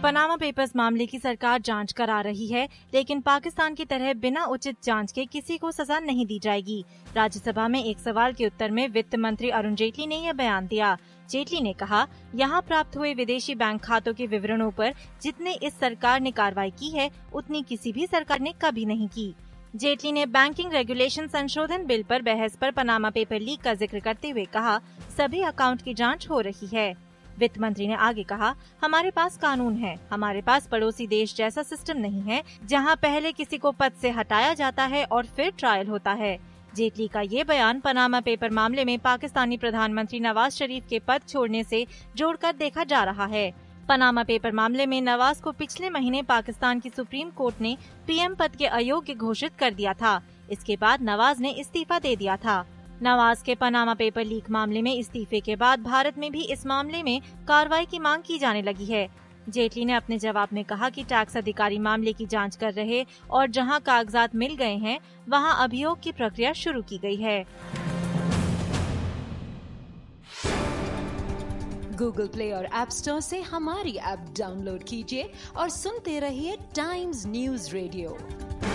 Panama papers मामले की सरकार जांच करा रही है, लेकिन पाकिस्तान की तरह बिना उचित जांच के किसी को सजा नहीं दी जाएगी। राज्यसभा में एक सवाल के उत्तर में वित्त मंत्री अरुण जेटली ने यह बयान दिया। जेटली ने कहा, यहाँ प्राप्त हुए विदेशी बैंक खातों के विवरणों पर जितने इस सरकार ने कार्रवाई की है, उतनी किसी भी सरकार ने कभी नहीं की। जेटली ने बैंकिंग रेगुलेशन संशोधन बिल पर बहस पर पनामा पेपर लीक का जिक्र करते हुए कहा, सभी अकाउंट की जांच हो रही है। वित्त मंत्री ने आगे कहा, हमारे पास कानून है, हमारे पास पड़ोसी देश जैसा सिस्टम नहीं है जहां पहले किसी को पद से हटाया जाता है और फिर ट्रायल होता है। जेटली का ये बयान पनामा पेपर मामले में पाकिस्तानी प्रधानमंत्री नवाज शरीफ के पद छोड़ने से जोड़कर देखा जा रहा है। पनामा पेपर मामले में नवाज को पिछले महीने पाकिस्तान की सुप्रीम कोर्ट ने पीएम पद के अयोग्य घोषित कर दिया था। इसके बाद नवाज ने इस्तीफा दे दिया था। नवाज के पनामा पेपर लीक मामले में इस्तीफे के बाद भारत में भी इस मामले में कार्रवाई की मांग की जाने लगी है। जेटली ने अपने जवाब में कहा कि टैक्स अधिकारी मामले की जांच कर रहे और जहां कागजात मिल गए हैं, वहां अभियोग की प्रक्रिया शुरू की गई है। गूगल प्ले और ऐप स्टोर से हमारी ऐप डाउनलोड कीजिए और सुनते रहिए टाइम्स न्यूज़ रेडियो।